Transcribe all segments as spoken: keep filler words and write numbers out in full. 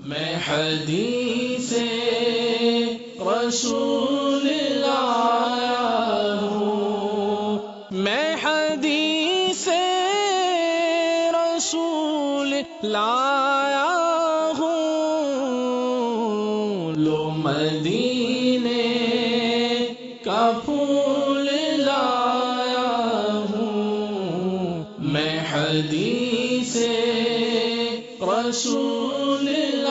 میں حدیث رسول لایا ہوں، میں حدیث رسول لایا ہوں، لو مدینے کا پھول لایا ہوں، میں حدیث رسول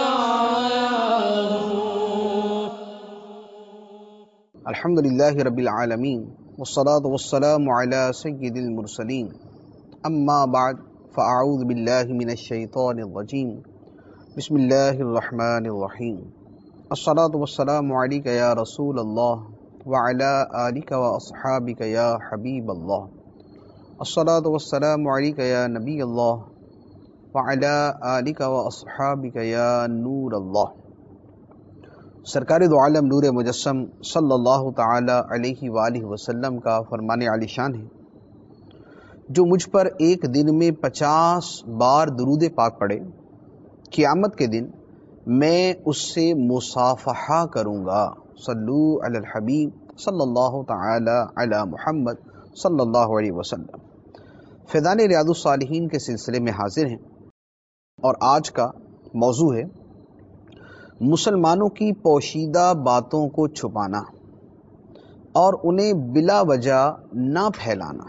الحمد للہ رب العالمین والصلاة والسلام علی سید المرسلین، اما بعد فاعوذ باللہ من الشیطان الرجیم، بسم اللہ الرحمن الرحیم۔ الصلاة والسلام علیک یا رسول اللہ وعلی آلک واصحابک یا حبیب اللہ، الصلاة والسلام علیک یا نبی اللہ وعلی آلک واصحابک یا نور اللہ۔ سرکار دو عالم نور مجسم صلی اللہ تعالی علیہ وآلہ وسلم کا فرمان عالی شان ہے، جو مجھ پر ایک دن میں پچاس بار درود پاک پڑھے، قیامت کے دن میں اس سے مصافحہ کروں گا۔ صلو علی الحبیب صلی اللہ تعالی علی محمد صلی اللہ علیہ وسلم۔ فیضان ریاض الصالحین کے سلسلے میں حاضر ہیں، اور آج کا موضوع ہے مسلمانوں کی پوشیدہ باتوں کو چھپانا اور انہیں بلا وجہ نہ پھیلانا۔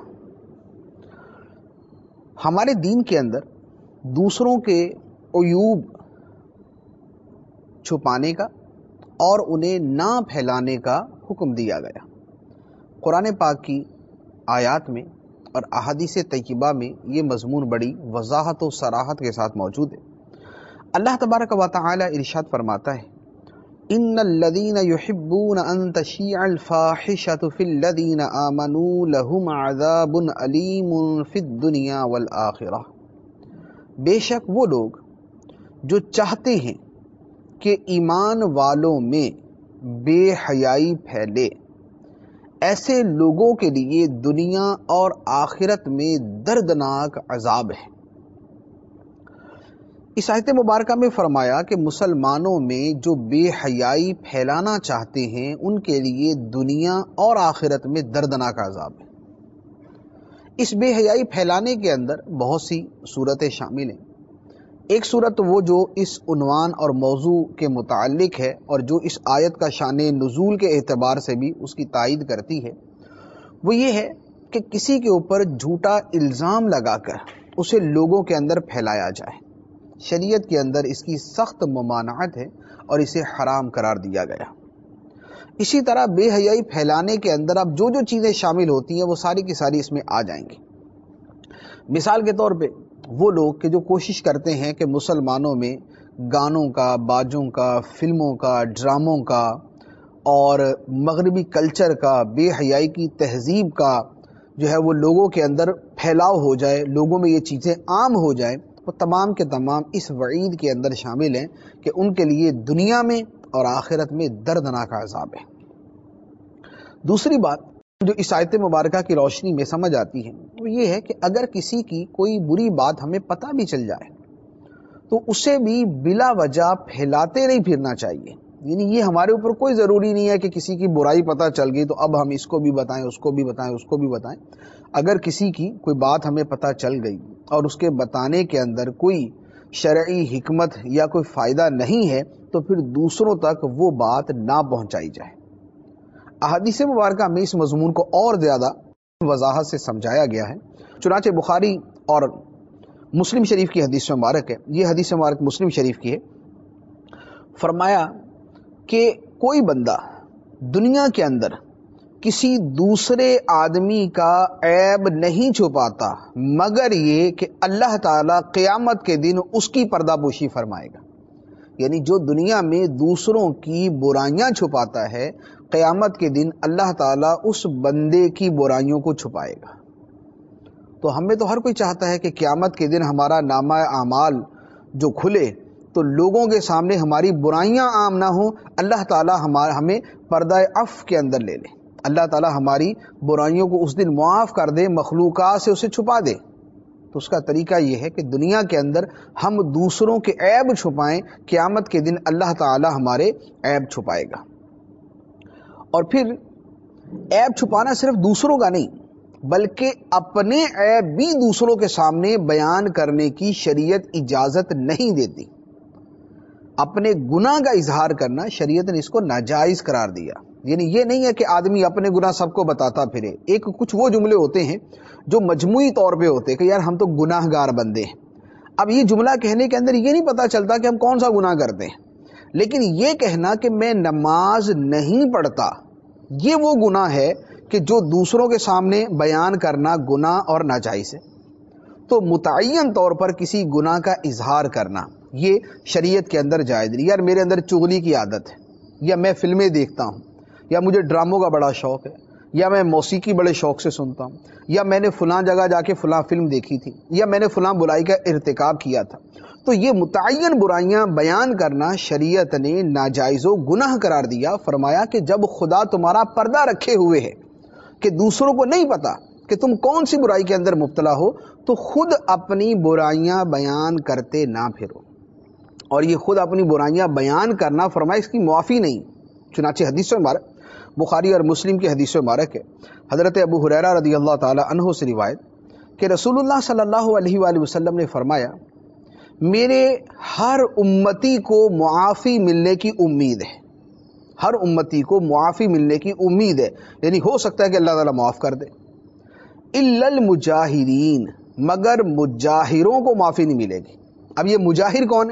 ہمارے دین کے اندر دوسروں کے عیوب چھپانے کا اور انہیں نہ پھیلانے کا حکم دیا گیا۔ قرآن پاک کی آیات میں اور احادیث طیبہ میں یہ مضمون بڑی وضاحت و صراحت کے ساتھ موجود ہے۔ اللہ تبارک و تعالی ارشاد فرماتا ہے، ان الذین یحبون ان تشیع الفاحشۃ فی الذین آمنوا لہم عذاب علیم فی الدنیا والآخرہ۔ بے شک وہ لوگ جو چاہتے ہیں کہ ایمان والوں میں بے حیائی پھیلے، ایسے لوگوں کے لیے دنیا اور آخرت میں دردناک عذاب ہے۔ اس آیت مبارکہ میں فرمایا کہ مسلمانوں میں جو بے حیائی پھیلانا چاہتے ہیں ان کے لیے دنیا اور آخرت میں دردناک عذاب ہے۔ اس بے حیائی پھیلانے کے اندر بہت سی صورتیں شامل ہیں۔ ایک صورت وہ جو اس عنوان اور موضوع کے متعلق ہے اور جو اس آیت کا شان نزول کے اعتبار سے بھی اس کی تائید کرتی ہے، وہ یہ ہے کہ کسی کے اوپر جھوٹا الزام لگا کر اسے لوگوں کے اندر پھیلایا جائے۔ شریعت کے اندر اس کی سخت ممانعت ہے اور اسے حرام قرار دیا گیا۔ اسی طرح بے حیائی پھیلانے کے اندر اب جو جو چیزیں شامل ہوتی ہیں وہ ساری کی ساری اس میں آ جائیں گی۔ مثال کے طور پہ وہ لوگ کہ جو کوشش کرتے ہیں کہ مسلمانوں میں گانوں کا، باجوں کا، فلموں کا، ڈراموں کا اور مغربی کلچر کا، بے حیائی کی تہذیب کا جو ہے وہ لوگوں کے اندر پھیلاؤ ہو جائے، لوگوں میں یہ چیزیں عام ہو جائیں، وہ تمام کے تمام اس وعید کے اندر شامل ہیں کہ ان کے لیے دنیا میں اور آخرت میں دردناک عذاب ہے۔ دوسری بات جو اس آیت مبارکہ کی روشنی میں سمجھ آتی ہے وہ یہ ہے کہ اگر کسی کی کوئی بری بات ہمیں پتہ بھی چل جائے تو اسے بھی بلا وجہ پھیلاتے نہیں پھرنا چاہیے۔ یعنی یہ ہمارے اوپر کوئی ضروری نہیں ہے کہ کسی کی برائی پتہ چل گئی تو اب ہم اس کو بھی بتائیں، اس کو بھی بتائیں، اس کو بھی بتائیں۔ اگر کسی کی کوئی بات ہمیں پتہ چل گئی اور اس کے بتانے کے اندر کوئی شرعی حکمت یا کوئی فائدہ نہیں ہے تو پھر دوسروں تک وہ بات نہ پہنچائی جائے۔ احادیث مبارکہ میں اس مضمون کو اور زیادہ وضاحت سے سمجھایا گیا ہے۔ چنانچہ بخاری اور مسلم شریف کی حدیث مبارک ہے، یہ حدیث مبارک مسلم شریف کی ہے، فرمایا کہ کوئی بندہ دنیا کے اندر کسی دوسرے آدمی کا عیب نہیں چھپاتا مگر یہ کہ اللہ تعالیٰ قیامت کے دن اس کی پردہ پوشی فرمائے گا۔ یعنی جو دنیا میں دوسروں کی برائیاں چھپاتا ہے، قیامت کے دن اللہ تعالیٰ اس بندے کی برائیوں کو چھپائے گا۔ تو ہمیں تو ہر کوئی چاہتا ہے کہ قیامت کے دن ہمارا نامہ اعمال جو کھلے تو لوگوں کے سامنے ہماری برائیاں عام نہ ہوں، اللہ تعالیٰ ہمیں پردہ عفو کے اندر لے لے، اللہ تعالیٰ ہماری برائیوں کو اس دن معاف کر دے، مخلوقات سے اسے چھپا دے۔ تو اس کا طریقہ یہ ہے کہ دنیا کے اندر ہم دوسروں کے عیب چھپائیں، قیامت کے دن اللہ تعالی ہمارے عیب چھپائے گا۔ اور پھر عیب چھپانا صرف دوسروں کا نہیں بلکہ اپنے عیب بھی دوسروں کے سامنے بیان کرنے کی شریعت اجازت نہیں دیتی۔ اپنے گناہ کا اظہار کرنا شریعت نے اس کو ناجائز قرار دیا۔ یعنی یہ نہیں ہے کہ آدمی اپنے گناہ سب کو بتاتا پھرے۔ ایک کچھ وہ جملے ہوتے ہیں جو مجموعی طور پہ ہوتے ہیں کہ یار ہم تو گناہ گار بندے ہیں۔ اب یہ جملہ کہنے کے اندر یہ نہیں پتا چلتا کہ ہم کون سا گناہ کرتے ہیں، لیکن یہ کہنا کہ میں نماز نہیں پڑھتا، یہ وہ گناہ ہے کہ جو دوسروں کے سامنے بیان کرنا گناہ اور ناجائز ہے۔ تو متعین طور پر کسی گناہ کا اظہار کرنا یہ شریعت کے اندر جائز نہیں۔ یار میرے اندر چغلی کی عادت ہے، یا میں فلمیں دیکھتا ہوں، یا مجھے ڈراموں کا بڑا شوق ہے، یا میں موسیقی بڑے شوق سے سنتا ہوں، یا میں نے فلاں جگہ جا کے فلاں فلم دیکھی تھی، یا میں نے فلاں برائی کا ارتکاب کیا تھا۔ تو یہ متعین برائیاں بیان کرنا شریعت نے ناجائز و گناہ قرار دیا۔ فرمایا کہ جب خدا تمہارا پردہ رکھے ہوئے ہے کہ دوسروں کو نہیں پتا کہ تم کون سی برائی کے اندر مبتلا ہو، تو خود اپنی برائیاں بیان کرتے نہ پھرو۔ اور یہ خود اپنی برائیاں بیان کرنا فرمایا اس کی معافی نہیں۔ چنانچہ حدیث مبارک بخاری اور مسلم کی حدیث مبارک ہے، حضرت ابو ہریرہ رضی اللہ تعالی عنہ سے روایت کہ رسول اللہ صلی اللہ علیہ وآلہ وسلم نے فرمایا میرے ہر امتی کو معافی ملنے کی امید ہے، ہر امتی کو معافی ملنے کی امید ہے، یعنی ہو سکتا ہے کہ اللہ تعالیٰ معاف کر دے۔ الا المجاہرین، مگر مجاہروں کو معافی نہیں ملے گی۔ اب یہ مجاہر کون ہے؟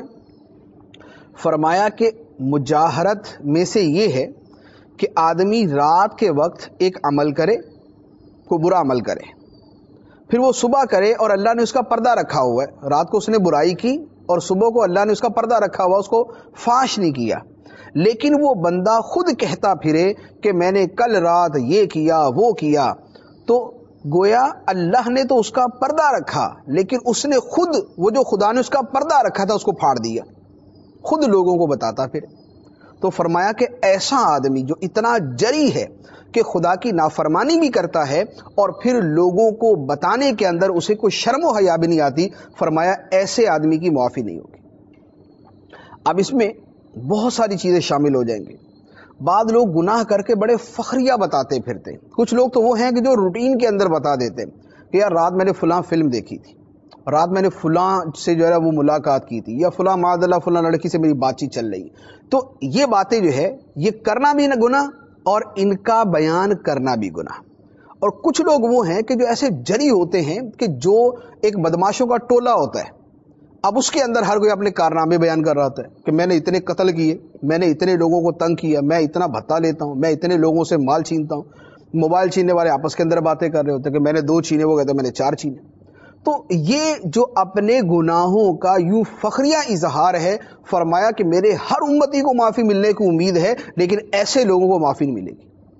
فرمایا کہ مجاہرت میں سے یہ ہے کہ آدمی رات کے وقت ایک عمل کرے، کوئی برا عمل کرے، پھر وہ صبح کرے اور اللہ نے اس کا پردہ رکھا ہوا ہے۔ رات کو اس نے برائی کی اور صبح کو اللہ نے اس کا پردہ رکھا ہوا، اس کو فاش نہیں کیا، لیکن وہ بندہ خود کہتا پھرے کہ میں نے کل رات یہ کیا وہ کیا، تو گویا اللہ نے تو اس کا پردہ رکھا لیکن اس نے خود وہ جو خدا نے اس کا پردہ رکھا تھا اس کو پھاڑ دیا، خود لوگوں کو بتاتا پھر۔ تو فرمایا کہ ایسا آدمی جو اتنا جری ہے کہ خدا کی نافرمانی بھی کرتا ہے اور پھر لوگوں کو بتانے کے اندر اسے کوئی شرم و حیا بھی نہیں آتی، فرمایا ایسے آدمی کی معافی نہیں ہوگی۔ اب اس میں بہت ساری چیزیں شامل ہو جائیں گی۔ بعض لوگ گناہ کر کے بڑے فخریہ بتاتے پھرتے، کچھ لوگ تو وہ ہیں کہ جو روٹین کے اندر بتا دیتے کہ یار رات میں نے فلاں فلم دیکھی تھی، رات میں نے فلاں سے جو ہے وہ ملاقات کی تھی، یا فلاں معاذ اللہ فلاں لڑکی سے میری بات چیت چل رہی۔ تو یہ باتیں جو ہے یہ کرنا بھی نہ گناہ اور ان کا بیان کرنا بھی گناہ۔ اور کچھ لوگ وہ ہیں کہ جو ایسے جری ہوتے ہیں کہ جو ایک بدماشوں کا ٹولہ ہوتا ہے، اب اس کے اندر ہر کوئی اپنے کارنامے بیان کر رہا ہوتا ہے کہ میں نے اتنے قتل کیے، میں نے اتنے لوگوں کو تنگ کیا، میں اتنا بھتہ لیتا ہوں، میں اتنے لوگوں سے مال چھینتا ہوں۔ موبائل چھیننے والے آپس کے اندر باتیں کر رہے ہوتے ہیں کہ میں نے دو چھینے، وہ کہتے ہیں میں نے چار چھینے۔ تو یہ جو اپنے گناہوں کا یوں فخریہ اظہار ہے، فرمایا کہ میرے ہر امتی کو معافی ملنے کی امید ہے، لیکن ایسے لوگوں کو معافی نہیں ملے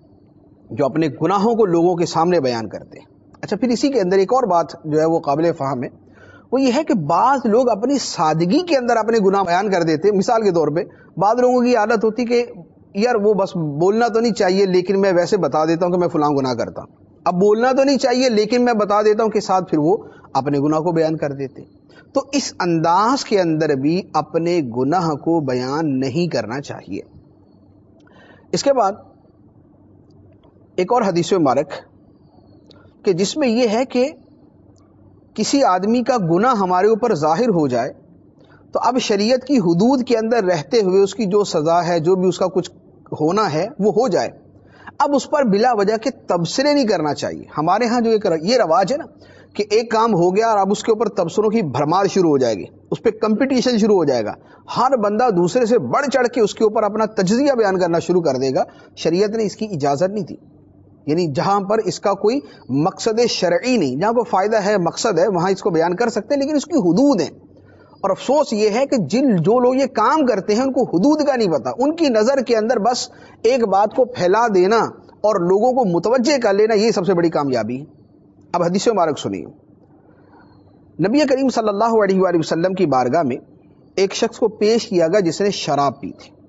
گی جو اپنے گناہوں کو لوگوں کے سامنے بیان کرتے ہیں۔ اچھا، پھر اسی کے اندر ایک اور بات جو ہے وہ قابل فہم ہے، وہ یہ ہے کہ بعض لوگ اپنی سادگی کے اندر اپنے گناہ بیان کر دیتے۔ مثال کے طور پہ بعض لوگوں کی عادت ہوتی کہ یار وہ بس بولنا تو نہیں چاہیے لیکن میں ویسے بتا دیتا ہوں کہ میں فلاں گناہ کرتا ہوں۔ اب بولنا تو نہیں چاہیے لیکن میں بتا دیتا ہوں کہ ساتھ پھر وہ اپنے گناہ کو بیان کر دیتے۔ تو اس انداز کے اندر بھی اپنے گناہ کو بیان نہیں کرنا چاہیے۔ اس کے بعد ایک اور حدیث مبارک کہ جس میں یہ ہے کہ کسی آدمی کا گناہ ہمارے اوپر ظاہر ہو جائے تو اب شریعت کی حدود کے اندر رہتے ہوئے اس کی جو سزا ہے، جو بھی اس کا کچھ ہونا ہے وہ ہو جائے، اب اس پر بلا وجہ کے تبصرے نہیں کرنا چاہیے۔ ہمارے ہاں جو ایک یہ رواج ہے نا کہ ایک کام ہو گیا اور اب اس کے اوپر تبصروں کی بھرمار شروع ہو جائے گی، اس پہ کمپٹیشن شروع ہو جائے گا، ہر بندہ دوسرے سے بڑھ چڑھ کے اس کے اوپر اپنا تجزیہ بیان کرنا شروع کر دے گا۔ شریعت نے اس کی اجازت نہیں دی، یعنی جہاں پر اس کا کوئی مقصد شرعی نہیں، جہاں کوئی فائدہ ہے مقصد ہے وہاں اس کو بیان کر سکتے ہیں، لیکن اس کی حدود ہیں۔ اور افسوس یہ ہے کہ جن جو لوگ یہ کام کرتے ہیں ان کو حدود کا نہیں پتا، ان کی نظر کے اندر بس ایک بات کو پھیلا دینا اور لوگوں کو متوجہ کر لینا، یہ سب سے بڑی کامیابی ہے۔ اب حدیث مبارک سنیے۔ نبی کریم صلی اللہ علیہ وآلہ وسلم کی بارگاہ میں ایک شخص کو پیش کیا گیا جس نے شراب پی تھی۔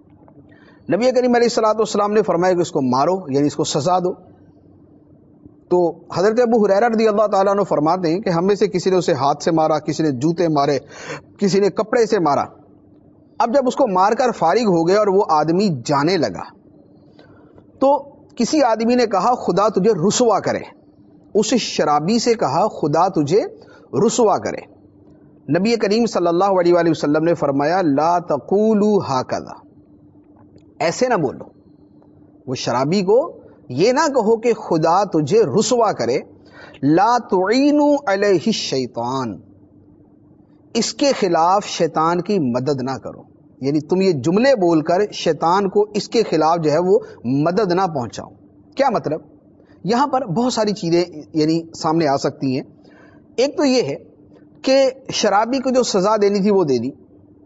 نبی کریم علیہ الصلوۃ والسلام نے فرمایا کہ اس کو مارو، یعنی اس کو سزا دو۔ تو حضرت ابو ہریرہ رضی اللہ تعالیٰ عنہ فرماتے ہیں کہ ہم میں سے کسی نے اسے ہاتھ سے مارا، کسی نے جوتے مارے، کسی نے کپڑے سے مارا. اب جب اس کو مار کر فارغ ہو گئے اور وہ آدمی جانے لگا تو کسی آدمی نے کہا خدا تجھے رسوا کرے. اس شرابی سے کہا خدا تجھے رسوا کرے. نبی کریم صلی اللہ علیہ وآلہ وسلم نے فرمایا لا تقولوا ہاکذا، ایسے نہ بولو. وہ شرابی کو یہ نہ کہو کہ خدا تجھے رسوا کرے. لا تعینوا علیہ الشیطان، اس کے خلاف شیطان کی مدد نہ کرو. یعنی تم یہ جملے بول کر شیطان کو اس کے خلاف جو ہے وہ مدد نہ پہنچاؤ. کیا مطلب؟ یہاں پر بہت ساری چیزیں یعنی سامنے آ سکتی ہیں. ایک تو یہ ہے کہ شرابی کو جو سزا دینی تھی وہ دے دی.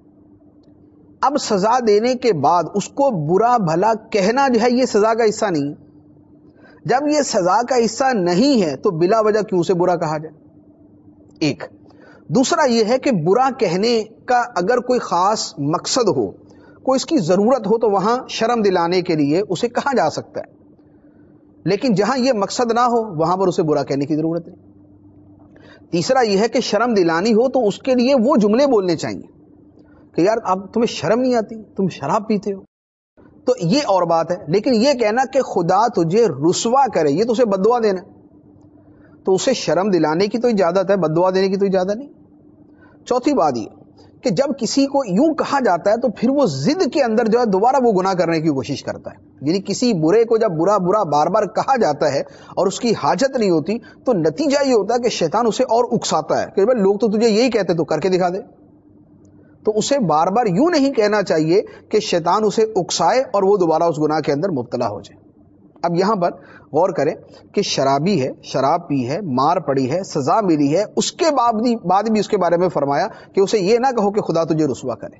اب سزا دینے کے بعد اس کو برا بھلا کہنا جو ہے یہ سزا کا حصہ نہیں. جب یہ سزا کا حصہ نہیں ہے تو بلا وجہ کیوں سے برا کہا جائے؟ ایک. دوسرا یہ ہے کہ برا کہنے کا اگر کوئی خاص مقصد ہو، کوئی اس کی ضرورت ہو، تو وہاں شرم دلانے کے لیے اسے کہا جا سکتا ہے. لیکن جہاں یہ مقصد نہ ہو وہاں پر اسے برا کہنے کی ضرورت نہیں. تیسرا یہ ہے کہ شرم دلانی ہو تو اس کے لیے وہ جملے بولنے چاہیے کہ یار اب تمہیں شرم نہیں آتی، تم شراب پیتے ہو. تو یہ اور بات ہے. لیکن یہ کہنا کہ خدا تجھے رسوا کرے، یہ تو اسے بد دعا دینا ہے. تو اسے شرم دلانے کی تو اجازت ہے، بد دعا دینے کی تو اجازت نہیں. چوتھی بات یہ کہ جب کسی کو یوں کہا جاتا ہے تو پھر وہ ضد کے اندر جو ہے دوبارہ وہ گناہ کرنے کی کوشش کرتا ہے. یعنی کسی برے کو جب برا برا بار بار کہا جاتا ہے اور اس کی حاجت نہیں ہوتی تو نتیجہ یہ ہوتا ہے کہ شیطان اسے اور اکساتا ہے کہ بھائی لوگ تو تجھے یہی کہتے تو کر کے دکھا دے. تو اسے بار بار یوں نہیں کہنا چاہیے کہ شیطان اسے اکسائے اور وہ دوبارہ اس گناہ کے اندر مبتلا ہو جائے. اب یہاں پر غور کریں کہ شرابی ہے، شراب پی ہے، مار پڑی ہے، سزا ملی ہے، اس کے بعد بھی اس کے بارے میں فرمایا کہ اسے یہ نہ کہو کہ خدا تجھے رسوا کرے.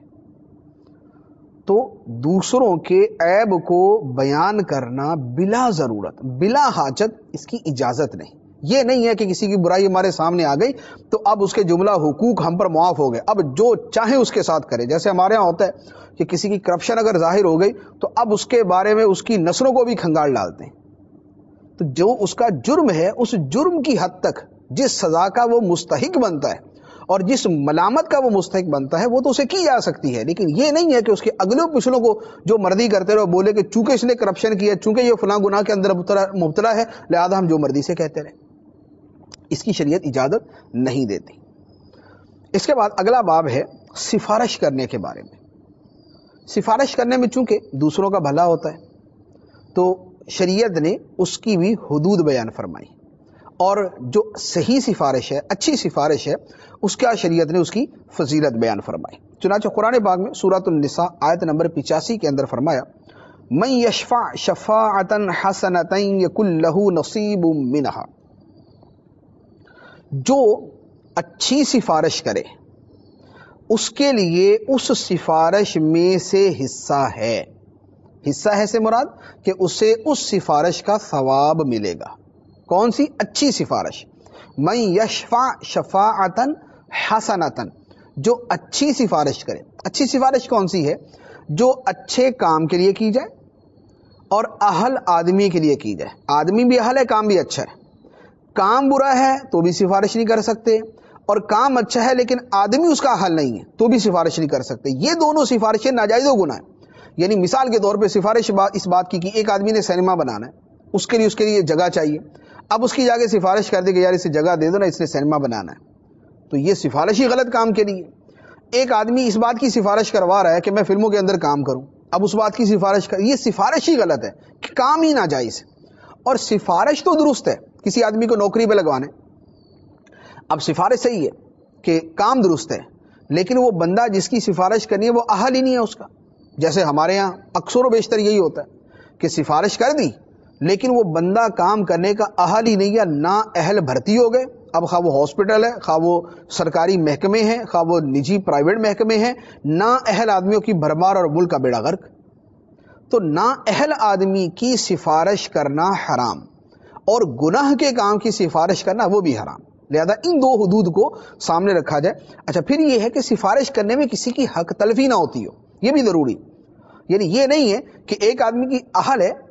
تو دوسروں کے عیب کو بیان کرنا بلا ضرورت، بلا حاجت، اس کی اجازت نہیں. یہ نہیں ہے کہ کسی کی برائی ہمارے سامنے آ گئی تو اب اس کے جملہ حقوق ہم پر معاف ہو گئے، اب جو چاہے اس کے ساتھ کرے. جیسے ہمارے ہاں ہوتا ہے کہ کسی کی کرپشن اگر ظاہر ہو گئی تو اب اس کے بارے میں اس کی نسلوں کو بھی کھنگال ڈالتے ہیں. تو جو اس کا جرم ہے اس جرم کی حد تک جس سزا کا وہ مستحق بنتا ہے اور جس ملامت کا وہ مستحق بنتا ہے وہ تو اسے کی جا سکتی ہے. لیکن یہ نہیں ہے کہ اس کے اگلوں پچھلوں کو جو مرضی کرتے رہے بولے کہ چونکہ اس نے کرپشن کیا، چونکہ یہ فلاں گناہ کے اندر مبتلا ہے لہذا ہم جو مرضی سے کہتے رہے. اس کی شریعت اجازت نہیں دیتی. اس کے بعد اگلا باب ہے سفارش کرنے کے بارے میں. سفارش کرنے میں چونکہ دوسروں کا بھلا ہوتا ہے تو شریعت نے اس کی بھی حدود بیان فرمائی، اور جو صحیح سفارش ہے، اچھی سفارش ہے، اس کا شریعت نے اس کی فضیلت بیان فرمائی. چنانچہ قرآن پاک میں سورۃ النساء آیت نمبر پچاسی کے اندر فرمایا من یشفع شفاعۃ حسنۃ یکن لہ نصیب منہا، جو اچھی سفارش کرے اس کے لیے اس سفارش میں سے حصہ ہے. حصہ ہے سے مراد کہ اسے اس سفارش کا ثواب ملے گا. کون سی؟ اچھی سفارش. من یشفع شفاعۃ حسنۃ، جو اچھی سفارش کرے. اچھی سفارش کون سی ہے؟ جو اچھے کام کے لیے کی جائے اور اہل آدمی کے لیے کی جائے. آدمی بھی اہل ہے، کام بھی اچھا ہے. کام برا ہے تو بھی سفارش نہیں کر سکتے، اور کام اچھا ہے لیکن آدمی اس کا حل نہیں ہے تو بھی سفارش نہیں کر سکتے. یہ دونوں سفارشیں ناجائز و گناہ ہیں. یعنی مثال کے طور پہ سفارش اس بات کی کہ ایک آدمی نے سینما بنانا ہے، اس کے لیے اس کے لیے جگہ چاہیے. اب اس کی جا کے سفارش کر دے کہ یار اسے جگہ دے دو نا، اس نے سینما بنانا ہے، تو یہ سفارش ہی غلط کام کے لیے. ایک آدمی اس بات کی سفارش کروا رہا ہے کہ میں فلموں کے اندر کام کروں، اب اس بات کی سفارش کر، یہ سفارش ہی غلط ہے کہ کام ہی ناجائز. اور سفارش تو درست ہے، کسی آدمی کو نوکری پہ لگوانا ہے، اب سفارش صحیح ہے کہ کام درست ہے، لیکن وہ بندہ جس کی سفارش کرنی ہے وہ اہل ہی نہیں ہے اس کا. جیسے ہمارے یہاں اکثر و بیشتر یہی ہوتا ہے کہ سفارش کر دی لیکن وہ بندہ کام کرنے کا اہل ہی نہیں ہے، نا اہل بھرتی ہو گئے. اب خواہ وہ ہاسپٹل ہے، خواہ وہ سرکاری محکمے ہیں، خواہ وہ نجی پرائیویٹ محکمے ہیں، نا اہل آدمیوں کی بھرمار اور ملک کا بیڑا غرق. تو نا اہل آدمی کی سفارش کرنا حرام، اور گناہ کے کام کی سفارش کرنا وہ بھی حرام. لہذا ان دو حدود کو سامنے رکھا جائے. اچھا، پھر یہ ہے کہ سفارش کرنے میں کسی کی حق تلفی نہ ہوتی ہو، یہ بھی ضروری. یعنی یہ نہیں ہے کہ ایک آدمی کی اہل ہے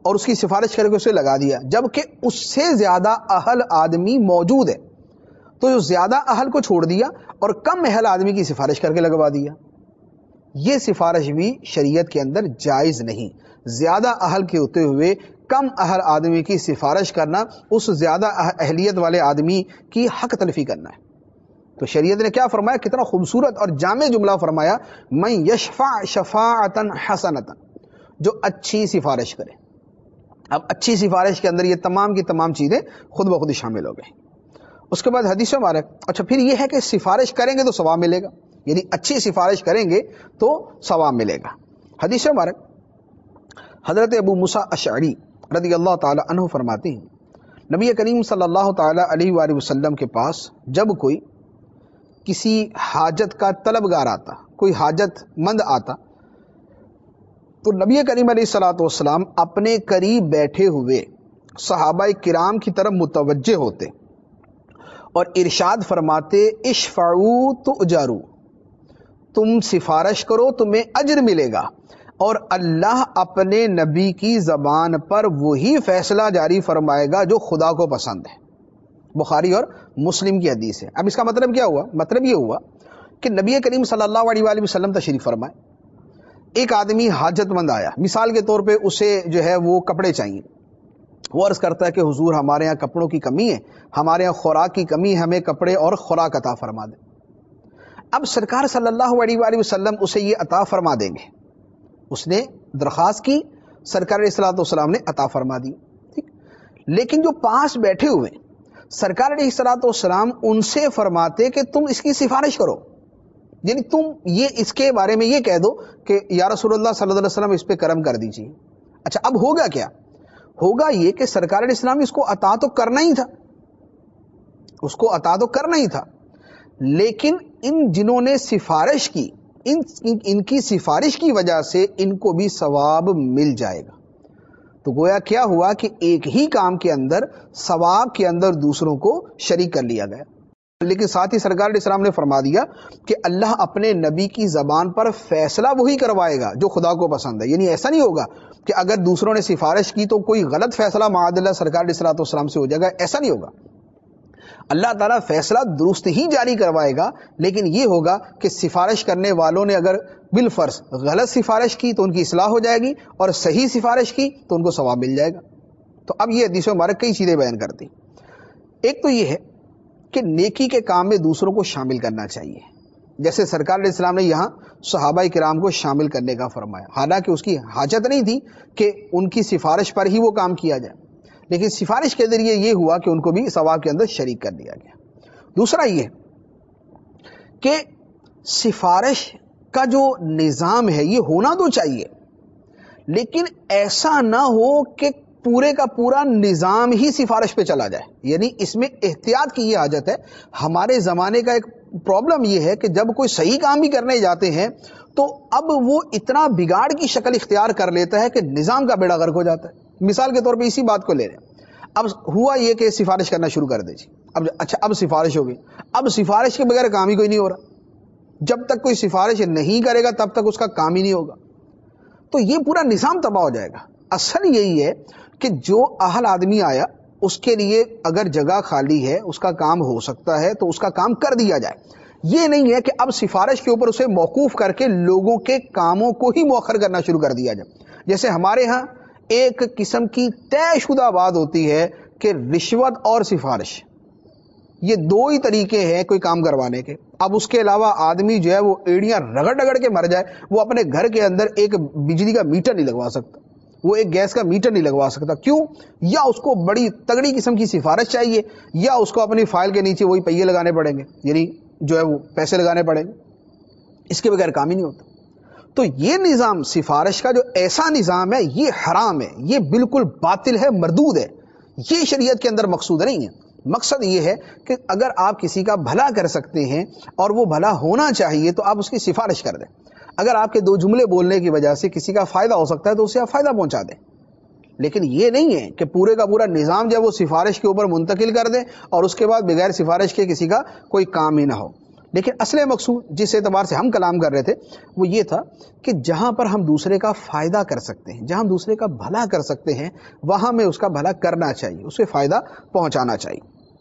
اور اس کی سفارش کر کے اسے لگا دیا، جبکہ اس سے زیادہ اہل آدمی موجود ہے، تو جو زیادہ اہل کو چھوڑ دیا اور کم اہل آدمی کی سفارش کر کے لگوا دیا۔ یہ سفارش بھی شریعت کے اندر جائز نہیں۔ زیادہ اہل کے ہوتے ہوئے کم اہل آدمی کی سفارش کرنا، اس زیادہ اہلیت والے آدمی کی حق تلفی کرنا ہے۔ تو شریعت نے کیا فرمایا، کتنا خوبصورت اور جامع جملہ فرمایا، من یشفع شفاعتا حسنتا، جو اچھی سفارش کرے۔ اب اچھی سفارش کے اندر یہ تمام کی تمام چیزیں خود بخود شامل ہو گئی۔ اس کے بعد حدیث مبارک، اچھا پھر یہ ہے کہ سفارش کریں گے تو ثواب ملے گا، یعنی اچھی سفارش کریں گے تو ثواب ملے گا۔ حدیث مبارک حضرت ابو موسیٰ اشعری رضی اللہ تعالی عنہ فرماتے ہیں، نبی کریم صلی اللہ تعالی علیہ وآلہ وسلم کے پاس جب کوئی کسی حاجت کا طلبگار آتا، کوئی حاجت مند آتا، تو نبی کریم علیہ الصلوۃ والسلام اپنے قریب بیٹھے ہوئے صحابہ کرام کی طرف متوجہ ہوتے اور ارشاد فرماتے، اشفعوا تؤجروا، تم سفارش کرو تمہیں اجر ملے گا، اور اللہ اپنے نبی کی زبان پر وہی فیصلہ جاری فرمائے گا جو خدا کو پسند ہے۔ بخاری اور مسلم کی حدیث ہے۔ اب اس کا مطلب کیا ہوا؟ مطلب یہ ہوا کہ نبی کریم صلی اللہ علیہ وآلہ وسلم تشریف فرمائے، ایک آدمی حاجت مند آیا، مثال کے طور پہ اسے جو ہے وہ کپڑے چاہیے، وہ عرض کرتا ہے کہ حضور ہمارے یہاں کپڑوں کی کمی ہے، ہمارے یہاں خوراک کی کمی ہے، ہمیں کپڑے اور خوراک عطا فرما دیں۔ اب سرکار صلی اللہ علیہ وآلہ وسلم اسے یہ عطا فرما دیں گے، اس نے درخواست کی، سرکار علیہ الصلوۃ والسلام نے عطا فرما دی، ٹھیک۔ لیکن جو پاس بیٹھے ہوئے سرکار علیہ الصلوۃ والسلام ان سے فرماتے کہ تم اس کی سفارش کرو، یعنی تم یہ اس کے بارے میں یہ کہہ دو کہ یا رسول اللہ صلی اللہ علیہ وسلم اس پہ کرم کر دیجیے۔ اچھا اب ہوگا کیا؟ ہوگا یہ کہ سرکار علیہ السلام اس کو عطا تو کرنا ہی تھا، اس کو عطا تو کرنا ہی تھا، لیکن ان جنہوں نے سفارش کی، ان ان کی سفارش کی وجہ سے ان کو بھی ثواب مل جائے گا۔ تو گویا کیا ہوا کہ ایک ہی کام کے اندر ثواب کے اندر دوسروں کو شریک کر لیا گیا۔ لیکن ساتھ ہی سرکار علیہ السلام نے فرما دیا کہ اللہ اپنے نبی کی زبان پر فیصلہ وہی کروائے گا جو خدا کو پسند ہے، یعنی ایسا نہیں ہوگا کہ اگر دوسروں نے سفارش کی تو کوئی غلط فیصلہ معاذ اللہ سرکار علیہ الصلوۃ والسلام سے ہو جائے گا، ایسا نہیں ہوگا۔ اللہ تعالیٰ فیصلہ درست ہی جاری کروائے گا، لیکن یہ ہوگا کہ سفارش کرنے والوں نے اگر بالفرض غلط سفارش کی تو ان کی اصلاح ہو جائے گی، اور صحیح سفارش کی تو ان کو ثواب مل جائے گا۔ تو اب یہ حدیث مبارک کئی چیزیں بیان کرتی، ایک تو یہ ہے کہ نیکی کے کام میں دوسروں کو شامل کرنا چاہیے، جیسے سرکار علیہ السلام نے یہاں صحابہ کرام کو شامل کرنے کا فرمایا، حالانکہ اس کی حاجت نہیں تھی کہ ان کی سفارش پر ہی وہ کام کیا جائے، لیکن سفارش کے ذریعے یہ ہوا کہ ان کو بھی ثواب کے اندر شریک کر دیا گیا۔ دوسرا یہ کہ سفارش کا جو نظام ہے یہ ہونا تو چاہیے، لیکن ایسا نہ ہو کہ پورے کا پورا نظام ہی سفارش پہ چلا جائے، یعنی اس میں احتیاط کی یہ حاجت ہے۔ ہمارے زمانے کا ایک پرابلم یہ ہے کہ جب کوئی صحیح کام بھی کرنے جاتے ہیں تو اب وہ اتنا بگاڑ کی شکل اختیار کر لیتا ہے کہ نظام کا بیڑا غرق ہو جاتا ہے۔ مثال کے طور پہ اسی بات کو لے رہے ہیں، اب ہوا یہ کہ سفارش کرنا شروع کر دے جی، اب اچھا اب سفارش ہو گئی، اب سفارش کے بغیر کام ہی کوئی نہیں ہو رہا، جب تک کوئی سفارش نہیں کرے گا تب تک اس کا کام ہی نہیں ہوگا، تو یہ پورا نظام تباہ ہو جائے گا۔ اصل یہی ہے کہ جو اہل آدمی آیا اس کے لیے اگر جگہ خالی ہے، اس کا کام ہو سکتا ہے تو اس کا کام کر دیا جائے۔ یہ نہیں ہے کہ اب سفارش کے اوپر اسے موقوف کر کے لوگوں کے کاموں کو ہی مؤخر کرنا شروع کر دیا جائے۔ جیسے ہمارے ہاں ایک قسم کی طے شدہ بات ہوتی ہے کہ رشوت اور سفارش، یہ دو ہی طریقے ہیں کوئی کام کروانے کے۔ اب اس کے علاوہ آدمی جو ہے وہ ایڑیاں رگڑ رگڑ کے مر جائے، وہ اپنے گھر کے اندر ایک بجلی کا میٹر نہیں لگوا سکتا، وہ ایک گیس کا میٹر نہیں لگوا سکتا۔ کیوں؟ یا اس کو بڑی تگڑی قسم کی سفارش چاہیے، یا اس کو اپنی فائل کے نیچے وہی پہیے لگانے پڑیں گے، یعنی جو ہے وہ پیسے لگانے پڑیں گے، اس کے بغیر کام ہی نہیں ہوتا۔ تو یہ نظام سفارش کا جو ایسا نظام ہے یہ حرام ہے، یہ بالکل باطل ہے، مردود ہے، یہ شریعت کے اندر مقصود نہیں ہے۔ مقصد یہ ہے کہ اگر آپ کسی کا بھلا کر سکتے ہیں اور وہ بھلا ہونا چاہیے تو آپ اس کی سفارش کر دیں۔ اگر آپ کے دو جملے بولنے کی وجہ سے کسی کا فائدہ ہو سکتا ہے تو اسے آپ فائدہ پہنچا دیں، لیکن یہ نہیں ہے کہ پورے کا پورا نظام جب وہ سفارش کے اوپر منتقل کر دیں اور اس کے بعد بغیر سفارش کے کسی کا کوئی کام ہی نہ ہو۔ لیکن اصل مقصود جس اعتبار سے ہم کلام کر رہے تھے وہ یہ تھا کہ جہاں پر ہم دوسرے کا فائدہ کر سکتے ہیں، جہاں ہم دوسرے کا بھلا کر سکتے ہیں، وہاں میں اس کا بھلا کرنا چاہیے، اسے فائدہ پہنچانا چاہیے۔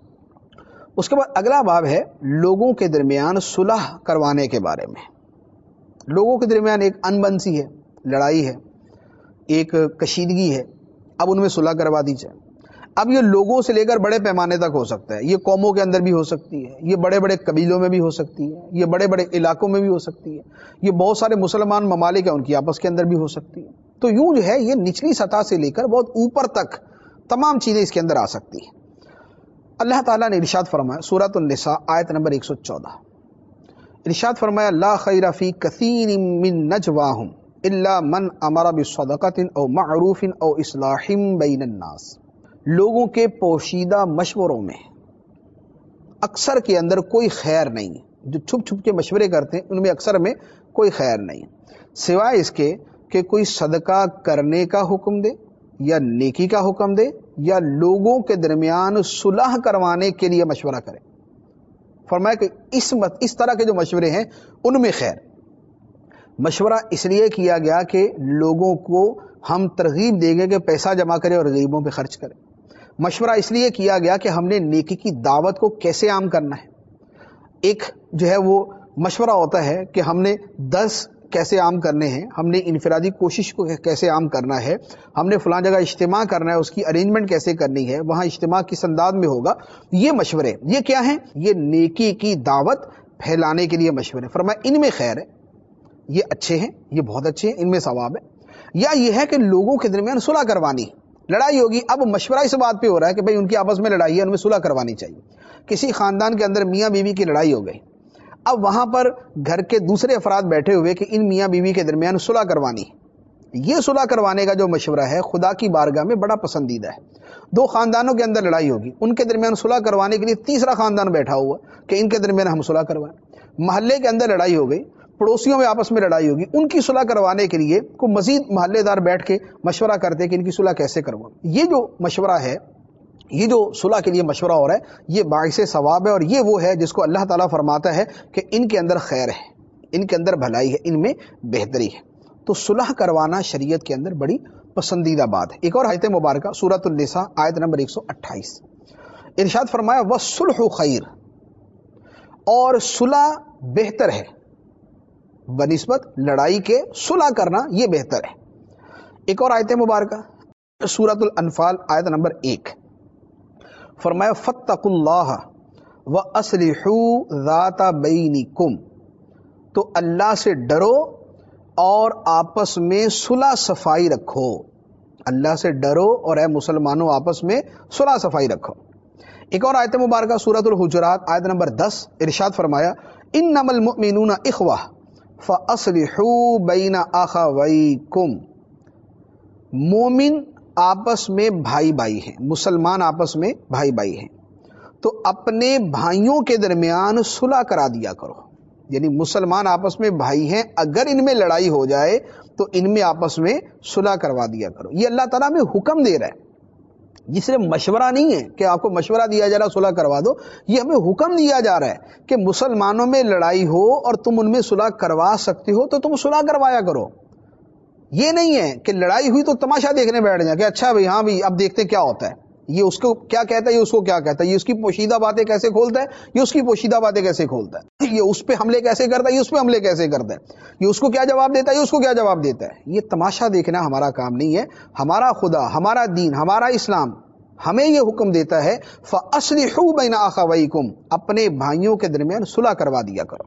اس کے بعد اگلا باب ہے لوگوں کے درمیان صلح کروانے کے بارے میں۔ لوگوں کے درمیان ایک انبن سی ہے، لڑائی ہے، ایک کشیدگی ہے، اب ان میں صلح کروا دی جائے۔ اب یہ لوگوں سے لے کر بڑے پیمانے تک ہو سکتا ہے، یہ قوموں کے اندر بھی ہو سکتی ہے، یہ بڑے بڑے قبیلوں میں بھی ہو سکتی ہے، یہ بڑے بڑے علاقوں میں بھی ہو سکتی ہے، یہ بہت سارے مسلمان ممالک ہیں ان کی آپس کے اندر بھی ہو سکتی ہے۔ تو یوں جو ہے یہ نچلی سطح سے لے کر بہت اوپر تک تمام چیزیں اس کے اندر آ سکتی ہیں۔ اللہ تعالیٰ نے ارشاد فرمایا سورۃ النساء آیت نمبر ایک سو چودہ، ارشاد فرمایا لا خیر فی کثیر من نجواہم الا من امر بصدقۃ او معروف او اصلاح بین الناس۔ لوگوں کے پوشیدہ مشوروں میں اکثر کے اندر کوئی خیر نہیں، جو چھپ چھپ کے مشورے کرتے ہیں ان میں اکثر میں کوئی خیر نہیں، سوائے اس کے کہ کوئی صدقہ کرنے کا حکم دے یا نیکی کا حکم دے یا لوگوں کے درمیان صلح کروانے کے لیے مشورہ کرے۔ فرمایا کہ اس مت اس طرح کے جو مشورے ہیں ان میں خیر۔ مشورہ اس لیے کیا گیا کہ لوگوں کو ہم ترغیب دیں گے کہ پیسہ جمع کرے اور غریبوں پہ خرچ کرے۔ مشورہ اس لیے کیا گیا کہ ہم نے نیکی کی دعوت کو کیسے عام کرنا ہے۔ ایک جو ہے وہ مشورہ ہوتا ہے کہ ہم نے دس کیسے عام کرنے ہیں، ہم نے انفرادی کوشش کو کیسے عام کرنا ہے، ہم نے فلاں جگہ اجتماع کرنا ہے، اس کی ارینجمنٹ کیسے کرنی ہے، وہاں اجتماع کس انداز میں ہوگا۔ یہ مشورے یہ کیا ہیں؟ یہ نیکی کی دعوت پھیلانے کے لیے مشورے۔ فرمایا ان میں خیر ہے، یہ اچھے ہیں، یہ بہت اچھے ہیں، ان میں ثواب ہے۔ یا یہ ہے کہ لوگوں کے درمیان صلح کروانی، لڑائی ہوگی، اب مشورہ اس بات پہ ہو رہا ہے کہ بھئی ان کی آپس میں لڑائی ہے، ان میں صلح کروانی چاہیے۔ کسی خاندان کے اندر میاں بیوی کی لڑائی ہو گئی، اب وہاں پر گھر کے دوسرے افراد بیٹھے ہوئے کہ ان میاں بیوی کے درمیان صلح کروانی، یہ صلح کروانے کا جو مشورہ ہے خدا کی بارگاہ میں بڑا پسندیدہ ہے۔ دو خاندانوں کے اندر لڑائی ہوگی، ان کے درمیان صلح کروانے کے لیے تیسرا خاندان بیٹھا ہوا کہ ان کے درمیان ہم صلح کروائیں۔ محلے کے اندر لڑائی ہو گئی، پڑوسیوں میں آپس میں لڑائی ہوگی، ان کی صلح کروانے کے لیے کوئی مزید محلے دار بیٹھ کے مشورہ کرتے کہ ان کی صلح کیسے کروائیں۔ یہ جو مشورہ ہے، یہ جو صلح کے لیے مشورہ ہو رہا ہے، یہ باعث ثواب ہے، اور یہ وہ ہے جس کو اللہ تعالیٰ فرماتا ہے کہ ان کے اندر خیر ہے، ان کے اندر بھلائی ہے، ان میں بہتری ہے۔ تو صلح کروانا شریعت کے اندر بڑی پسندیدہ بات ہے۔ ایک اور آیت مبارکہ سورۃ النساء آیت نمبر ایک سو اٹھائیس، ارشاد فرمایا وَالصُّلْحُ خَيْرٌ، اور صلح بہتر ہے، بنسبت لڑائی کے صلح کرنا یہ بہتر ہے۔ ایک اور آیت مبارکہ سورۃ الانفال آیت نمبر ایک، فرمایا فاتقوا اللہ واصلحوا ذات بینکم، تو اللہ سے ڈرو اور آپس میں صلح صفائی رکھو۔ اللہ سے ڈرو اور اے مسلمانوں آپس میں صلح صفائی رکھو۔ ایک اور آیت مبارکہ سورۃ الحجرات آیت نمبر دس، ارشاد فرمایا انما المؤمنون اخوہ فاصلحوا بین اخویکم، مومن آپس میں بھائی بھائی ہیں، مسلمان آپس میں بھائی بھائی ہیں، تو اپنے بھائیوں کے درمیان صلح کرا دیا کرو۔ یعنی مسلمان آپس میں بھائی ہیں، اگر ان میں لڑائی ہو جائے تو ان میں آپس میں صلح کروا دیا کرو۔ یہ اللہ تعالیٰ میں حکم دے رہا ہے، یہ صرف مشورہ نہیں ہے کہ آپ کو مشورہ دیا جا رہا صلح کروا دو، یہ ہمیں حکم دیا جا رہا ہے کہ مسلمانوں میں لڑائی ہو اور تم ان میں صلح کروا سکتے ہو تو تم صلح کروایا کرو۔ یہ نہیں ہے کہ لڑائی ہوئی تو تماشا دیکھنے بیٹھ جائیں کہ اچھا بھائی ہاں بھائی اب دیکھتے کیا ہوتا ہے، یہ اس کو کیا کہتا ہے، یہ اس کو کیا کہتا ہے، یہ اس کی پوشیدہ باتیں کیسے کھولتا ہے، یہ اس کی پوشیدہ باتیں کیسے کھولتا ہے، یہ اس پہ حملے کیسے کرتا ہے، یہ اس پہ حملے کیسے کرتا ہے، یہ اس کو کیا جواب دیتا ہے، یہ اس کو کیا جواب دیتا ہے۔ یہ تماشا دیکھنا ہمارا کام نہیں ہے۔ ہمارا خدا، ہمارا دین، ہمارا اسلام ہمیں یہ حکم دیتا ہے فَأَصْلِحُوا بَيْنَ أَخَوَيْكُمْ، اپنے بھائیوں کے درمیان صلح کروا دیا کرو۔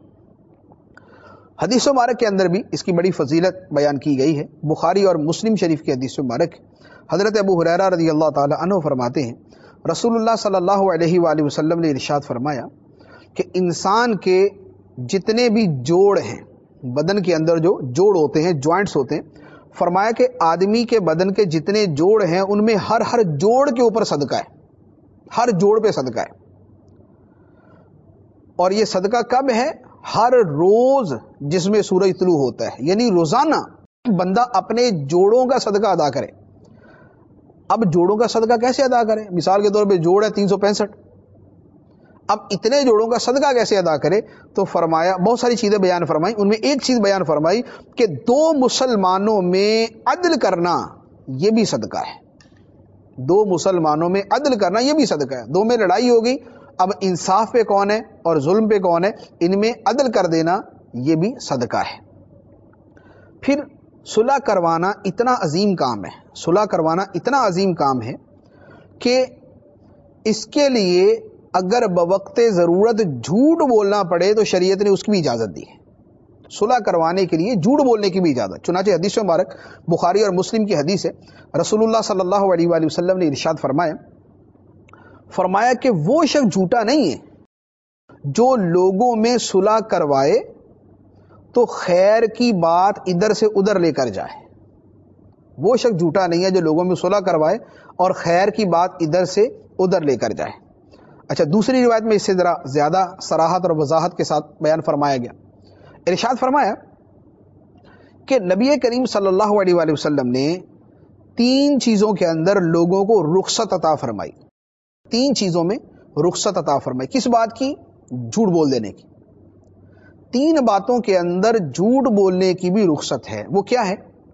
حدیث مبارک کے اندر بھی اس کی بڑی فضیلت بیان کی گئی ہے۔ بخاری اور مسلم شریف کی حدیث مبارک حضرت ابو ہریرہ رضی اللہ تعالی عنہ فرماتے ہیں رسول اللہ صلی اللہ علیہ وآلہ وسلم نے ارشاد فرمایا کہ انسان کے جتنے بھی جوڑ ہیں، بدن کے اندر جو جوڑ ہوتے ہیں، جوائنٹس ہوتے ہیں، فرمایا کہ آدمی کے بدن کے جتنے جوڑ ہیں ان میں ہر ہر جوڑ کے اوپر صدقہ ہے، ہر جوڑ پہ صدقہ ہے۔ اور یہ صدقہ کب ہے؟ ہر روز جس میں سورج طلوع ہوتا ہے، یعنی روزانہ بندہ اپنے جوڑوں کا صدقہ ادا کرے۔ اب جوڑوں کا صدقہ کیسے ادا کرے؟ مثال کے طور پہ جوڑ ہے تین سو پینسٹھ، اب اتنے جوڑوں کا صدقہ کیسے ادا کرے؟ تو فرمایا بہت ساری چیزیں بیان فرمائی، ان میں ایک چیز بیان فرمائی کہ دو مسلمانوں میں عدل کرنا یہ بھی صدقہ ہے. دو مسلمانوں میں عدل کرنا یہ بھی صدقہ ہے. دو میں لڑائی ہو گئی، اب انصاف پہ کون ہے اور ظلم پہ کون ہے، ان میں عدل کر دینا یہ بھی صدقہ ہے. پھر صلح کروانا اتنا عظیم کام ہے، صلح کروانا اتنا عظیم کام ہے کہ اس کے لیے اگر بوقت ضرورت جھوٹ بولنا پڑے تو شریعت نے اس کی بھی اجازت دی ہے. صلح کروانے کے لیے جھوٹ بولنے کی بھی اجازت. چنانچہ حدیث مبارک بخاری اور مسلم کی حدیث ہے، رسول اللہ صلی اللہ علیہ وآلہ وسلم نے ارشاد فرمایا فرمایا کہ وہ شخص جھوٹا نہیں ہے جو لوگوں میں صلح کروائے تو خیر کی بات ادھر سے ادھر لے کر جائے. وہ شخص جھوٹا نہیں ہے جو لوگوں میں صلح کروائے اور خیر کی بات ادھر سے ادھر لے کر جائے. اچھا، دوسری روایت میں اس سے ذرا زیادہ صراحت اور وضاحت کے ساتھ بیان فرمایا گیا. ارشاد فرمایا کہ نبی کریم صلی اللہ علیہ وآلہ وسلم نے تین چیزوں کے اندر لوگوں کو رخصت عطا فرمائی. تین چیزوں میں رخصت عطا فرمائی. کس بات کی؟ جھوٹ بول دینے کی. تین باتوں کے اندر جھوٹ بولنے کی بھی رخصت ہے. وہ کیا ہے؟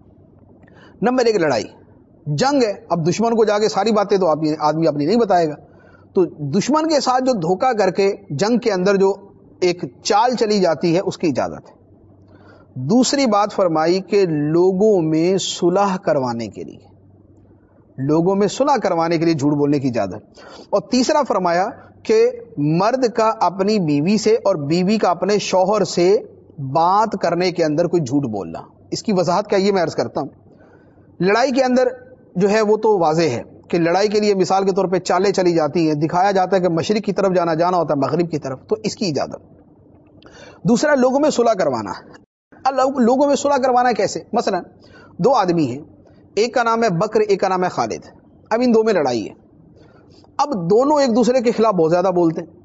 نمبر ایک، لڑائی، جنگ ہے. اب دشمن کو جا کے ساری باتیں تو آدمی اپنی نہیں بتائے گا، تو دشمن کے ساتھ جو دھوکہ کر کے جنگ کے اندر جو ایک چال چلی جاتی ہے اس کی اجازت ہے. دوسری بات فرمائی کہ لوگوں میں صلح کروانے کے لیے لوگوں میں صلح کروانے کے لیے جھوٹ بولنے کی اجازت. اور تیسرا فرمایا کہ مرد کا اپنی بیوی سے اور بیوی کا اپنے شوہر سے بات کرنے کے اندر کوئی جھوٹ بولنا. اس کی وضاحت کیا یہ میں عرض کرتا ہوں. لڑائی کے اندر جو ہے وہ تو واضح ہے کہ لڑائی کے لیے مثال کے طور پہ چالیں چلی جاتی ہیں، دکھایا جاتا ہے کہ مشرق کی طرف جانا جانا ہوتا ہے مغرب کی طرف، تو اس کی اجازت. دوسرا، لوگوں میں صلح کروانا. لوگوں میں صلح کروانا کیسے؟ مثلا دو آدمی ہیں، ایک کا نام ہے بکر، ایک کا نام ہے خالد. اب ان دو میں لڑائی ہے. اب دونوں ایک دوسرے کے خلاف بہت زیادہ بولتے ہیں.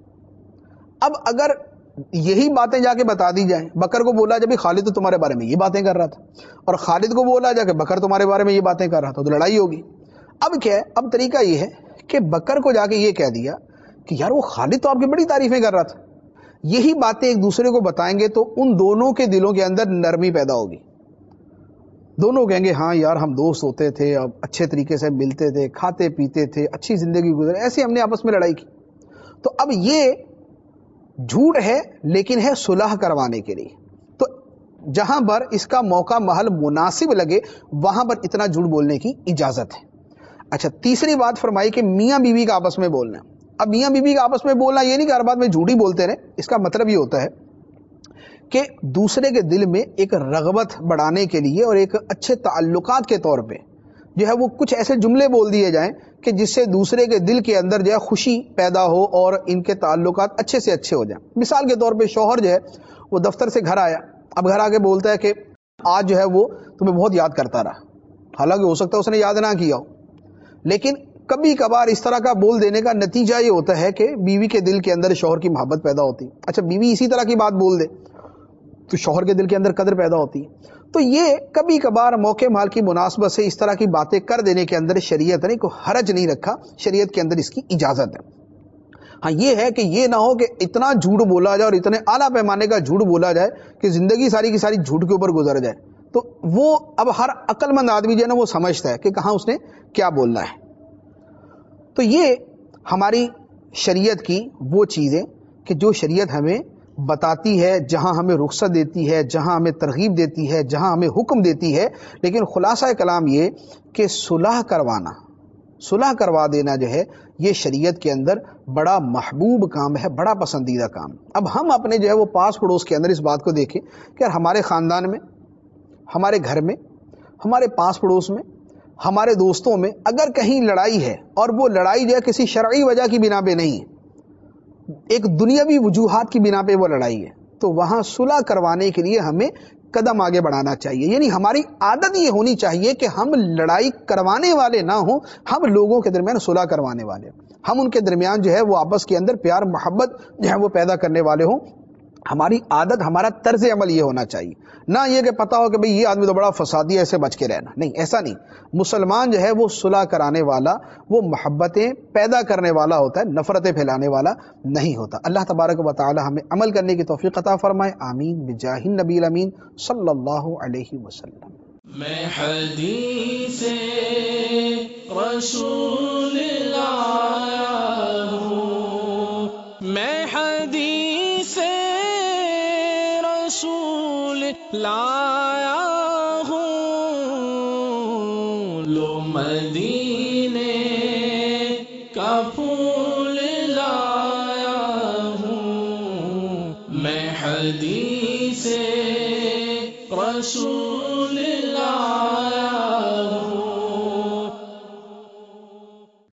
اب اگر یہی باتیں جا کے بتا دی جائیں، بکر کو بولا جب خالد تو تمہارے بارے میں یہ باتیں کر رہا تھا، اور خالد کو بولا جا کہ بکر تمہارے بارے میں یہ باتیں کر رہا تھا، تو لڑائی ہوگی. اب کیا ہے؟ اب طریقہ یہ ہے کہ بکر کو جا کے یہ کہہ دیا کہ یار وہ خالد تو آپ کی بڑی تعریفیں کر رہا تھا. یہی باتیں ایک دوسرے کو بتائیں گے تو ان دونوں کے دلوں کے اندر نرمی پیدا ہوگی. دونوں کہیں گے ہاں یار ہم دوست ہوتے تھے، اب اچھے طریقے سے ملتے تھے، کھاتے پیتے تھے، اچھی زندگی گزرے، ایسے ہم نے آپس میں لڑائی کی. تو اب یہ جھوٹ ہے لیکن ہے صلح کروانے کے لیے. تو جہاں پر اس کا موقع محل مناسب لگے وہاں پر اتنا جھوٹ بولنے کی اجازت ہے. اچھا، تیسری بات فرمائی کہ میاں بیوی کا آپس میں بولنا. اب میاں بیوی کا آپس میں بولنا یہ نہیں کہ ہر بات میں جھوٹ ہی بولتے رہے. اس کا مطلب یہ ہوتا ہے کہ دوسرے کے دل میں ایک رغبت بڑھانے کے لیے اور ایک اچھے تعلقات کے طور پہ جو ہے وہ کچھ ایسے جملے بول دیے جائیں کہ جس سے دوسرے کے دل کے اندر جو ہے خوشی پیدا ہو اور ان کے تعلقات اچھے سے اچھے ہو جائیں. مثال کے طور پہ شوہر جو ہے وہ دفتر سے گھر آیا، اب گھر آ کے بولتا ہے کہ آج جو ہے وہ تمہیں بہت یاد کرتا رہا. حالانکہ ہو سکتا ہے اس نے یاد نہ کیا ہو، لیکن کبھی کبھار اس طرح کا بول دینے کا نتیجہ یہ ہوتا ہے کہ بیوی کے دل کے اندر شوہر کی محبت پیدا ہوتی. اچھا، بیوی اسی طرح کی بات بول دے تو شوہر کے دل کے اندر قدر پیدا ہوتی ہے. تو یہ کبھی کبھار موقع مال کی مناسبت سے اس طرح کی باتیں کر دینے کے اندر شریعت نے کوئی حرج نہیں رکھا، شریعت کے اندر اس کی اجازت ہے. ہاں یہ ہے کہ یہ نہ ہو کہ اتنا جھوٹ بولا جائے اور اتنے اعلیٰ پیمانے کا جھوٹ بولا جائے کہ زندگی ساری کی ساری جھوٹ کے اوپر گزر جائے. تو وہ اب ہر عقل مند آدمی جو ہے نا وہ سمجھتا ہے کہ کہاں اس نے کیا بولنا ہے. تو یہ ہماری شریعت کی وہ چیزیں کہ جو شریعت ہمیں بتاتی ہے، جہاں ہمیں رخصت دیتی ہے، جہاں ہمیں ترغیب دیتی ہے، جہاں ہمیں حکم دیتی ہے. لیکن خلاصہ کلام یہ کہ صلح کروانا، صلح کروا دینا جو ہے یہ شریعت کے اندر بڑا محبوب کام ہے، بڑا پسندیدہ کام. اب ہم اپنے جو ہے وہ پاس پڑوس کے اندر اس بات کو دیکھیں کہ ہمارے خاندان میں، ہمارے گھر میں، ہمارے پاس پڑوس میں، ہمارے دوستوں میں اگر کہیں لڑائی ہے اور وہ لڑائی جو ہے کسی شرعی وجہ کی بنا پہ نہیں ہے، ایک دنیاوی وجوہات کی بنا پہ وہ لڑائی ہے، تو وہاں صلح کروانے کے لیے ہمیں قدم آگے بڑھانا چاہیے. یعنی ہماری عادت یہ ہونی چاہیے کہ ہم لڑائی کروانے والے نہ ہوں، ہم لوگوں کے درمیان صلح کروانے والے، ہم ان کے درمیان جو ہے وہ آپس کے اندر پیار محبت جو ہے وہ پیدا کرنے والے ہوں. ہماری عادت، ہمارا طرز عمل یہ ہونا چاہیے، نہ یہ کہ پتا ہو کہ بھئی یہ آدمی تو بڑا فسادی ہے، ایسے بچ کے رہنا، نہیں، ایسا نہیں۔ مسلمان جو ہے وہ صلح کرانے والا، وہ محبتیں پیدا کرنے والا ہوتا ہے، نفرتیں پھیلانے والا نہیں ہوتا۔ اللہ تبارک و تعالی ہمیں عمل کرنے کی توفیق عطا فرمائے، آمین بجاہ النبی الامین صلی اللہ علیہ وسلم۔ میں حدیث رسول لایا ہوں، میں حدیث رسول لایا ہوں، لو مدینے کا پھول لایا ہوں، میں حدیث رسول